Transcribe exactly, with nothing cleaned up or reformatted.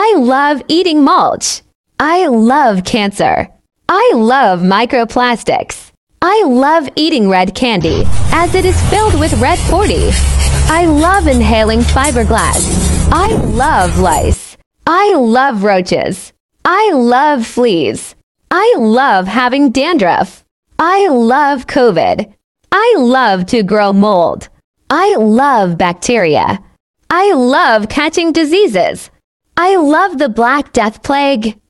I love eating mulch. I love cancer. I love microplastics. I love eating red candy, as it is filled with red forty. I love inhaling fiberglass. I love lice. I love roaches. I love fleas. I love having dandruff. I love COVID. I love to grow mold. I love bacteria. I love catching diseases. I love the Black Death Plague.